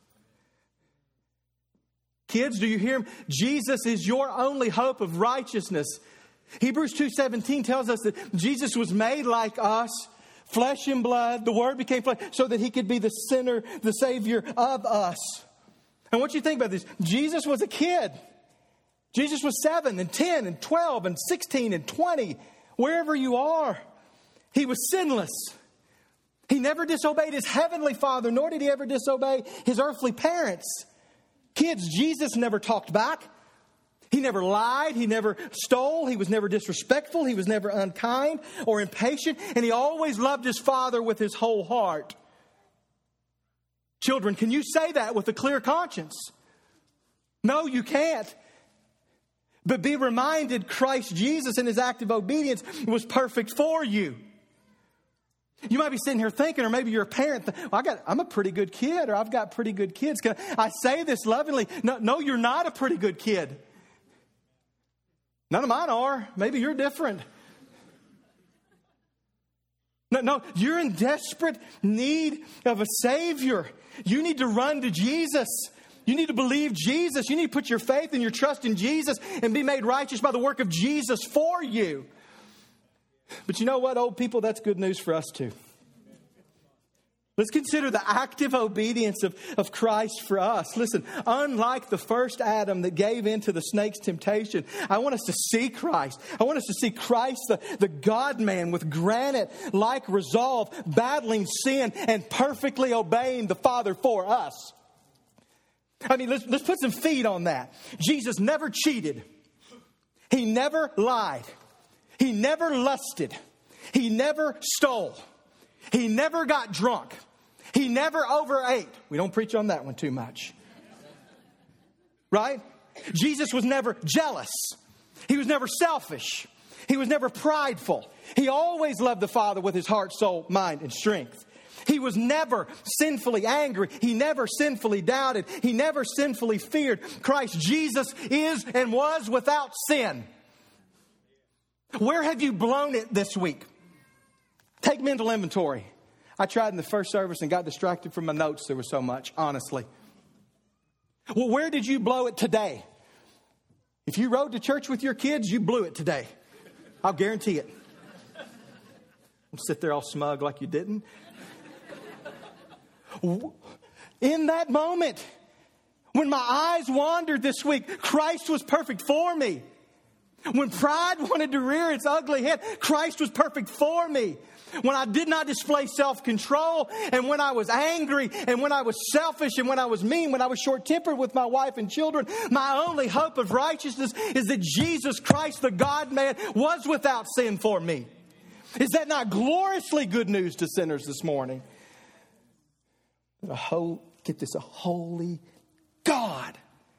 B: Kids, do you hear him? Jesus is your only hope of righteousness. Hebrews two seventeen tells us that Jesus was made like us, flesh and blood. The Word became flesh so that He could be the sinner, the Savior of us. And what you think about this? Jesus was a kid. Jesus was seven and ten and twelve and sixteen and twenty. Wherever you are, He was sinless. He never disobeyed His heavenly Father, nor did He ever disobey His earthly parents. Kids, Jesus never talked back. He never lied. He never stole. He was never disrespectful. He was never unkind or impatient. And He always loved His Father with His whole heart. Children, can you say that with a clear conscience? No, you can't. But be reminded Christ Jesus in His active obedience was perfect for you. You might be sitting here thinking, or maybe you're a parent, well, I got, I'm a pretty good kid, or I've got pretty good kids. Can I, I say this lovingly? No, no, you're not a pretty good kid. None of mine are. Maybe you're different. No, no, you're in desperate need of a Savior. You need to run to Jesus. You need to believe Jesus. You need to put your faith and your trust in Jesus and be made righteous by the work of Jesus for you. But you know what, old people? That's good news for us too. Let's consider the active obedience of, of Christ for us. Listen, unlike the first Adam that gave in to the snake's temptation, I want us to see Christ. I want us to see Christ, the, the God-man with granite-like resolve, battling sin and perfectly obeying the Father for us. I mean, let's, let's put some feet on that. Jesus never cheated. He never lied. He never lusted. He never stole. He never got drunk. He never overate. We don't preach on that one too much. Right? Jesus was never jealous. He was never selfish. He was never prideful. He always loved the Father with his heart, soul, mind, and strength. He was never sinfully angry. He never sinfully doubted. He never sinfully feared. Christ Jesus is and was without sin. Where have you blown it this week? Take mental inventory. I tried in the first service and got distracted from my notes. There was so much, honestly. Well, where did you blow it today? If you rode to church with your kids, you blew it today. I'll guarantee it. Don't sit there all smug like you didn't. In that moment, when my eyes wandered this week, Christ was perfect for me. When pride wanted to rear its ugly head, Christ was perfect for me. When I did not display self-control, and when I was angry, and when I was selfish, and when I was mean, when I was short-tempered with my wife and children, my only hope of righteousness is that Jesus Christ, the God-man, was without sin for me. Is that not gloriously good news to sinners this morning? A whole, get this, a holy God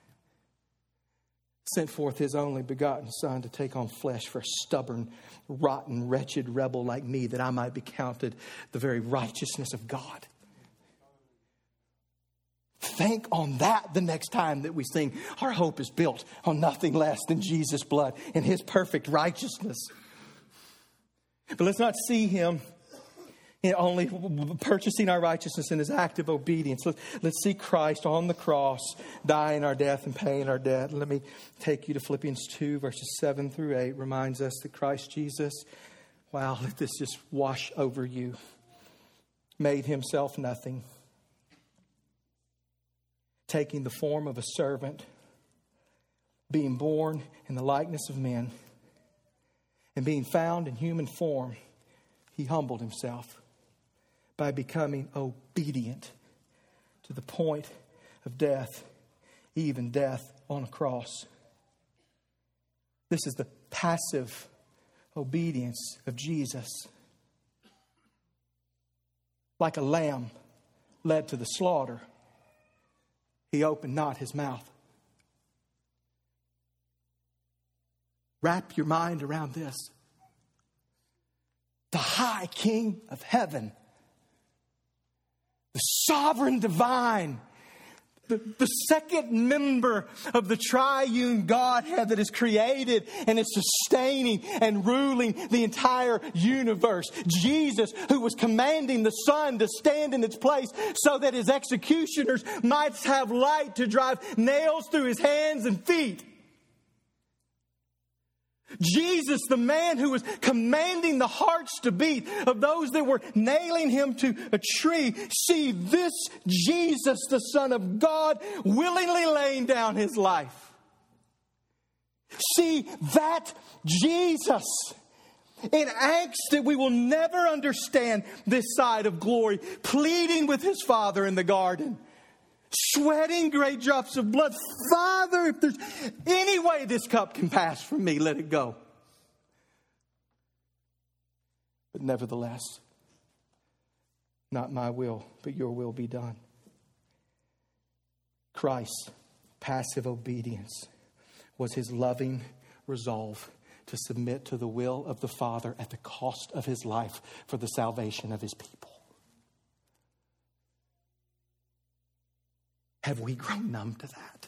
B: sent forth his only begotten Son to take on flesh for a stubborn, rotten, wretched rebel like me, that I might be counted the very righteousness of God. Think on that the next time that we sing, our hope is built on nothing less than Jesus' blood and his perfect righteousness. But let's not see him only purchasing our righteousness in his active obedience. Let's, let's see Christ on the cross, dying our death and paying our debt. Let me take you to Philippians two, verses seven through eight. Reminds us that Christ Jesus, wow, let this just wash over you, made himself nothing, taking the form of a servant, being born in the likeness of men, and being found in human form, he humbled himself by becoming obedient to the point of death, even death on a cross. This is the passive obedience of Jesus. Like a lamb led to the slaughter, he opened not his mouth. Wrap your mind around this. The high King of heaven, the sovereign divine, the, the second member of the triune Godhead that is created and is sustaining and ruling the entire universe. Jesus, who was commanding the sun to stand in its place so that his executioners might have light to drive nails through his hands and feet. Jesus, the man who was commanding the hearts to beat of those that were nailing him to a tree. See, this Jesus, the Son of God, willingly laying down his life. See, that Jesus, in angst that we will never understand this side of glory, pleading with his Father in the garden, sweating great drops of blood. Father, if there's any way this cup can pass from me, let it go. But nevertheless, not my will, but your will be done. Christ's passive obedience was his loving resolve to submit to the will of the Father at the cost of his life for the salvation of his people. Have we grown numb to that?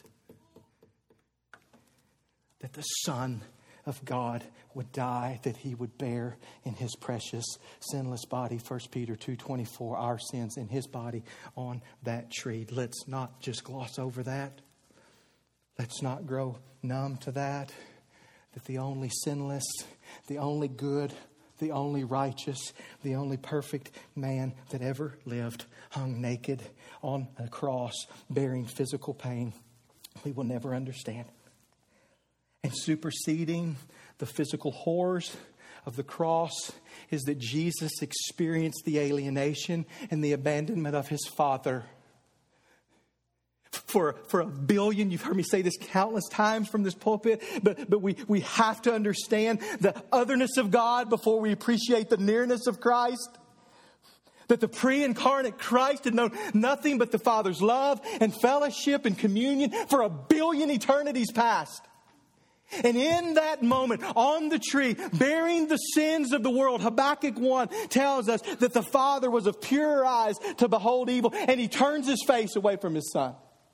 B: That the Son of God would die, that he would bear in his precious, sinless body, First Peter two twenty-four, our sins in his body on that tree. Let's not just gloss over that. Let's not grow numb to that. That the only sinless, the only good, the only righteous, the only perfect man that ever lived hung naked on a cross, bearing physical pain we will never understand. And superseding the physical horrors of the cross is that Jesus experienced the alienation and the abandonment of his Father for, for a billion. You've heard me say this countless times from this pulpit, but, but we, we have to understand the otherness of God before we appreciate the nearness of Christ. That the pre-incarnate Christ had known nothing but the Father's love and fellowship and communion for a billion eternities past. And in that moment, on the tree, bearing the sins of the world, Habakkuk one tells us that the Father was of pure eyes to behold evil, and He turns His face away from His Son.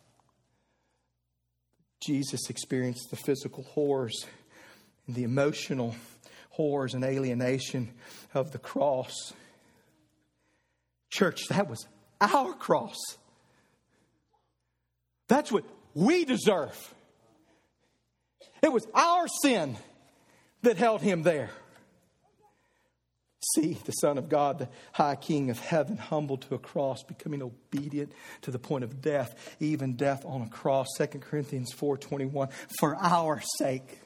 B: Jesus experienced the physical horrors and the emotional horrors and alienation of the cross. Church, that was our cross. That's what we deserve. It was our sin that held Him there. See, the Son of God, the High King of heaven, humbled to a cross, becoming obedient to the point of death, even death on a cross. Second Corinthians four twenty-one, for our sake.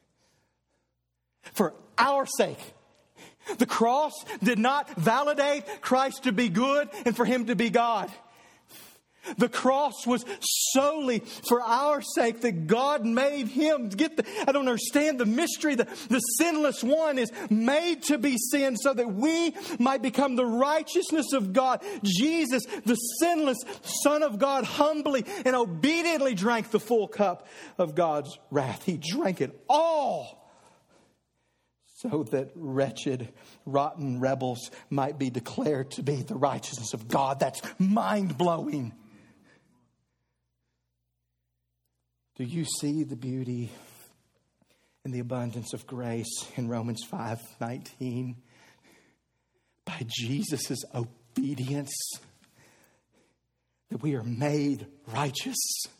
B: For our sake. The cross did not validate Christ to be good and for Him to be God. The cross was solely for our sake that God made Him. Get the, I don't understand the mystery. The, the sinless one is made to be sin so that we might become the righteousness of God. Jesus, the sinless Son of God, humbly and obediently drank the full cup of God's wrath. He drank it all so that wretched, rotten rebels might be declared to be the righteousness of God. That's mind-blowing. Do you see the beauty and the abundance of grace in Romans five nineteen? By Jesus' obedience, that we are made righteous.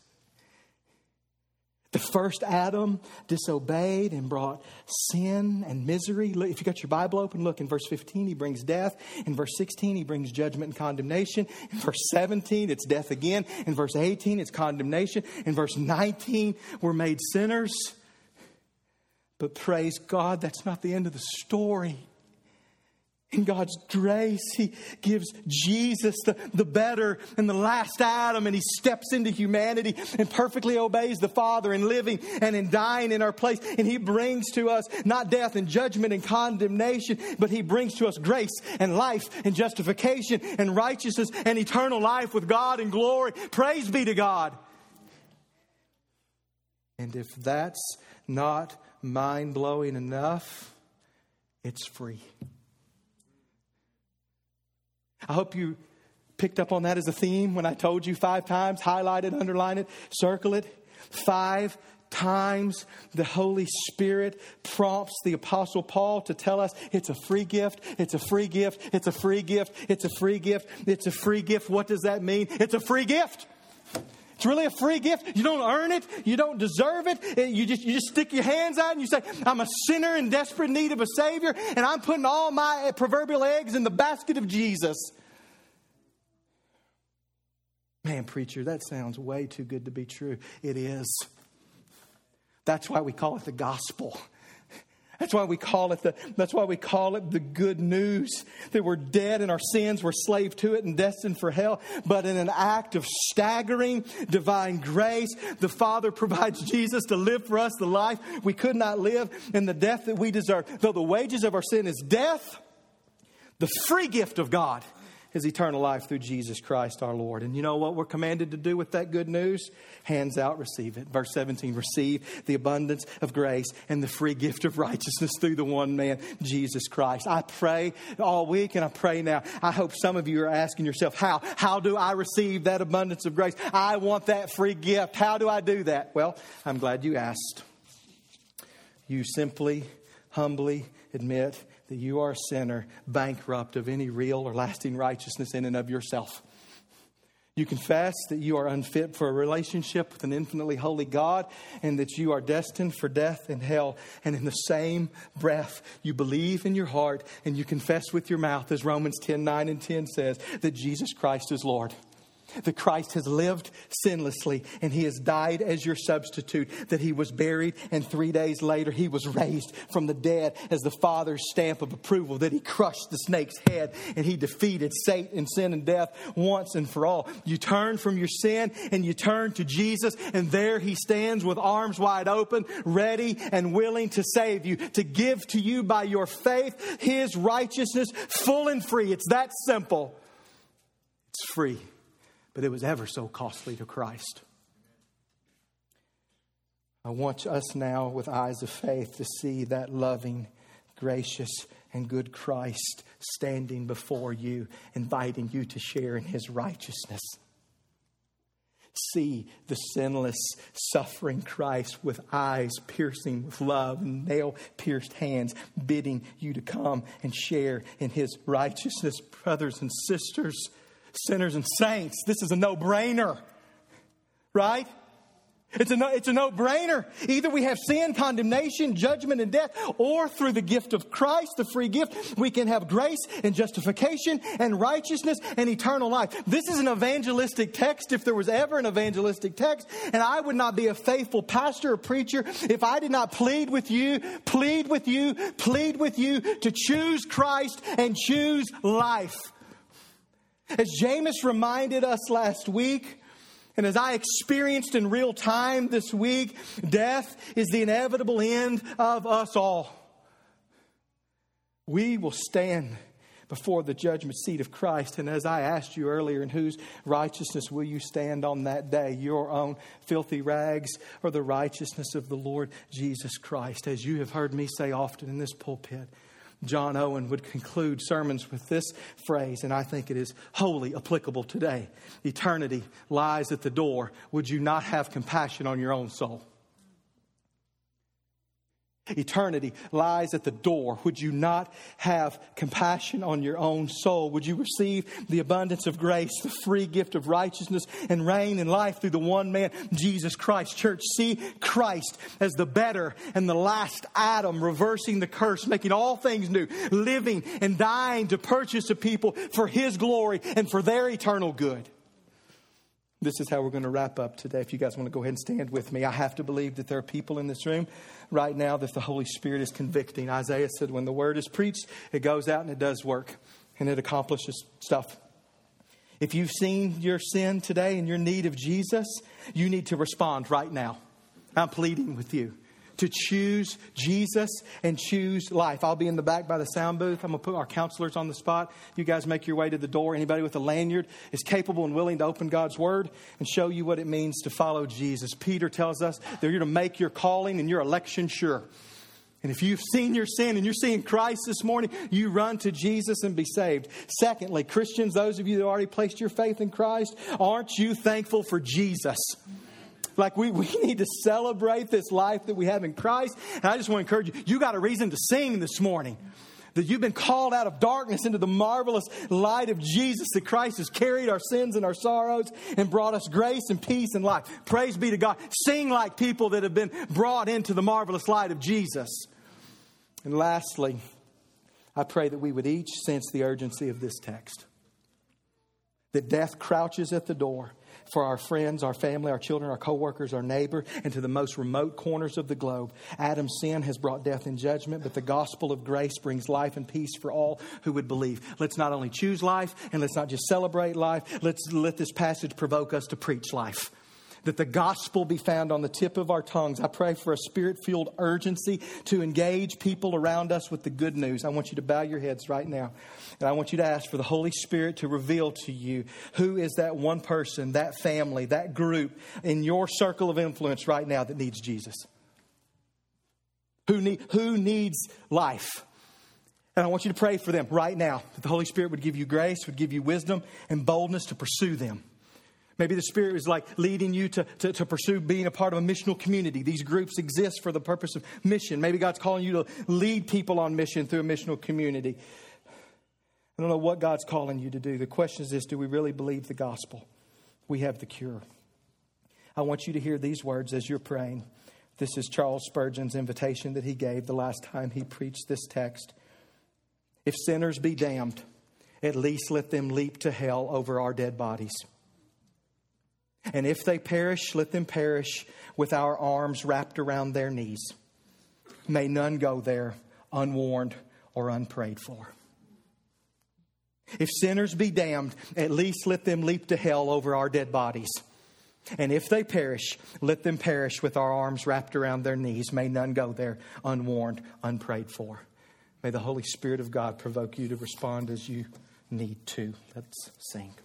B: The first Adam disobeyed and brought sin and misery. If you got your Bible open, look in verse fifteen, he brings death. In verse sixteen, he brings judgment and condemnation. In verse seventeen, it's death again. In verse eighteen, it's condemnation. In verse nineteen, we're made sinners. But praise God, that's not the end of the story. In God's grace, He gives Jesus the, the better and the last Adam, and He steps into humanity and perfectly obeys the Father in living and in dying in our place. And He brings to us not death and judgment and condemnation, but He brings to us grace and life and justification and righteousness and eternal life with God in glory. Praise be to God. And if that's not mind-blowing enough, it's free. I hope you picked up on that as a theme when I told you five times, highlight it, underline it, circle it. Five times the Holy Spirit prompts the Apostle Paul to tell us it's a free gift, it's a free gift, it's a free gift, it's a free gift, it's a free gift. What does that mean? It's a free gift. It's really a free gift. You don't earn it. You don't deserve it. You just, you just stick your hands out and you say, I'm a sinner in desperate need of a Savior, and I'm putting all my proverbial eggs in the basket of Jesus. Man, preacher, that sounds way too good to be true. It is. That's why we call it the gospel. That's why we call it the, that's why we call it the good news, that we're dead in our sins, we're slave to it and destined for hell. But in an act of staggering divine grace, the Father provides Jesus to live for us the life we could not live and the death that we deserve. Though the wages of our sin is death, the free gift of God is eternal life through Jesus Christ our Lord. And you know what we're commanded to do with that good news? Hands out, receive it. Verse seventeen, receive the abundance of grace and the free gift of righteousness through the one man, Jesus Christ. I pray all week and I pray now. I hope some of you are asking yourself, how? How do I receive that abundance of grace? I want that free gift. How do I do that? Well, I'm glad you asked. You simply, humbly admit that you are a sinner, bankrupt of any real or lasting righteousness in and of yourself. You confess that you are unfit for a relationship with an infinitely holy God and that you are destined for death and hell. And in the same breath, you believe in your heart and you confess with your mouth, as Romans ten, nine and ten says, that Jesus Christ is Lord. that Christ has lived sinlessly and He has died as your substitute, that He was buried and three days later He was raised from the dead as the Father's stamp of approval, that He crushed the snake's head and He defeated Satan, sin, and death once and for all. You turn from your sin and you turn to Jesus, and there He stands with arms wide open, ready and willing to save you, to give to you by your faith His righteousness full and free. It's that simple. It's free, but it was ever so costly to Christ. I want us now with eyes of faith to see that loving, gracious, and good Christ standing before you, inviting you to share in His righteousness. See the sinless, suffering Christ with eyes piercing with love and nail-pierced hands, bidding you to come and share in His righteousness. Brothers and sisters, sinners and saints, this is a no-brainer, right? It's a, no, it's a no-brainer. Either we have sin, condemnation, judgment, and death, or through the gift of Christ, the free gift, we can have grace and justification and righteousness and eternal life. This is an evangelistic text if there was ever an evangelistic text, and I would not be a faithful pastor or preacher if I did not plead with you, plead with you, plead with you to choose Christ and choose life. As Jameis reminded us last week, and as I experienced in real time this week, death is the inevitable end of us all. We will stand before the judgment seat of Christ. And as I asked you earlier, in whose righteousness will you stand on that day? Your own filthy rags or the righteousness of the Lord Jesus Christ? As you have heard me say often in this pulpit, John Owen would conclude sermons with this phrase, and I think it is wholly applicable today. Eternity lies at the door. Would you not have compassion on your own soul? Eternity lies at the door. Would you not have compassion on your own soul? Would you receive the abundance of grace, the free gift of righteousness, and reign in life through the one man, Jesus Christ? Church, see Christ as the better and the last Adam, reversing the curse, making all things new, living and dying to purchase a people for His glory and for their eternal good. This is how we're going to wrap up today. If you guys want to go ahead and stand with me. I have to believe that there are people in this room right now that the Holy Spirit is convicting. Isaiah said when the word is preached, it goes out and it does work. And it accomplishes stuff. If you've seen your sin today and your need of Jesus, you need to respond right now. I'm pleading with you to choose Jesus and choose life. I'll be in the back by the sound booth. I'm going to put our counselors on the spot. You guys make your way to the door. Anybody with a lanyard is capable and willing to open God's Word and show you what it means to follow Jesus. Peter tells us that you're to make your calling and your election sure. And if you've seen your sin and you're seeing Christ this morning, you run to Jesus and be saved. Secondly, Christians, those of you that already placed your faith in Christ, aren't you thankful for Jesus? Like we, we need to celebrate this life that we have in Christ. And I just want to encourage you, you got a reason to sing this morning. That you've been called out of darkness into the marvelous light of Jesus. That Christ has carried our sins and our sorrows and brought us grace and peace and life. Praise be to God. Sing like people that have been brought into the marvelous light of Jesus. And lastly, I pray that we would each sense the urgency of this text. That death crouches at the door for our friends, our family, our children, our co-workers, our neighbor, and to the most remote corners of the globe. Adam's sin has brought death and judgment, but the gospel of grace brings life and peace for all who would believe. Let's not only choose life, and let's not just celebrate life. Let's let this passage provoke us to preach life. That the gospel be found on the tip of our tongues. I pray for a spirit-filled urgency to engage people around us with the good news. I want you to bow your heads right now. And I want you to ask for the Holy Spirit to reveal to you who is that one person, that family, that group in your circle of influence right now that needs Jesus. Who, need, who needs life? And I want you to pray for them right now. That the Holy Spirit would give you grace, would give you wisdom and boldness to pursue them. Maybe the Spirit is like leading you to, to, to pursue being a part of a missional community. These groups exist for the purpose of mission. Maybe God's calling you to lead people on mission through a missional community. I don't know what God's calling you to do. The question is this: do we really believe the gospel? We have the cure. I want you to hear these words as you're praying. This is Charles Spurgeon's invitation that he gave the last time he preached this text. If sinners be damned, at least let them leap to hell over our dead bodies. And if they perish, let them perish with our arms wrapped around their knees. May none go there unwarned or unprayed for. If sinners be damned, at least let them leap to hell over our dead bodies. And if they perish, let them perish with our arms wrapped around their knees. May none go there unwarned, unprayed for. May the Holy Spirit of God provoke you to respond as you need to. Let's sing.